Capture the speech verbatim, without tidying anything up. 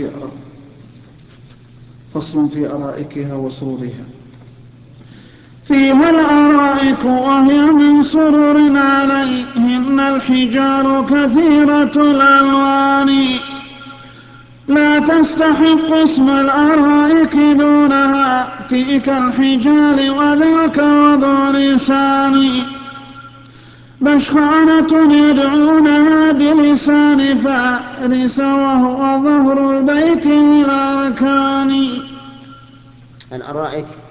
في فصل في أرائكها وسرورها. فيها الأرائك وهي من سرر عليهن الحجار كثيرة الألوان، لا تستحق اسم الأرائك دونها تلك الحجال وذاك وذو لسان، بشخانة يدعونها بلسان فارس وهو ظهر البيت الأركان. الأرائك